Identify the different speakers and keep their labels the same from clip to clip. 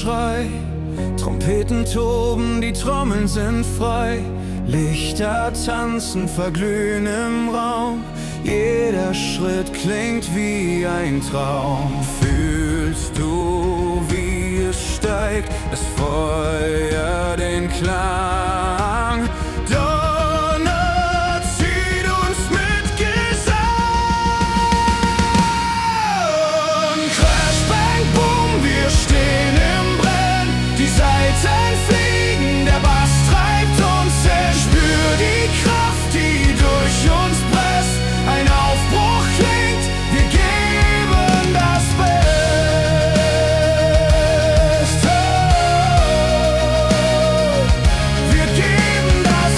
Speaker 1: Schrei. Trompeten toben, die Trommeln sind frei. Lichter tanzen, verglühen im Raum. Jeder Schritt klingt wie ein Traum. Fühlst du, wie es steigt, das Feuer, den Klang? Donner zieht uns mit Gesang. Crash, bang, boom, wir stehen im Brennen. Die Saiten fliegen, der Bass treibt uns hin. Spür die Kraft, die durch uns presst. Ein Aufbruch klingt, wir geben das Beste. Wir geben das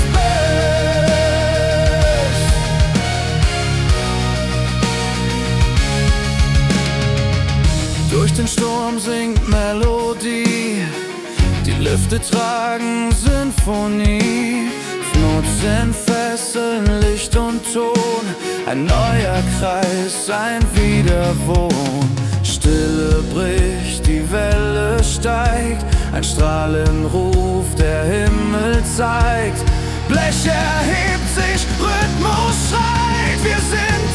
Speaker 1: Beste. Durch den Sturm singt Melodie, die Lüfte tragen Sinfonie. Nutzen Fesseln, Licht und Ton, ein neuer Kreis, ein Wiederwohn. Stille bricht, die Welle steigt, ein Strahlenruf, der Himmel zeigt. Blech erhebt sich, Rhythmus schreit, wir sind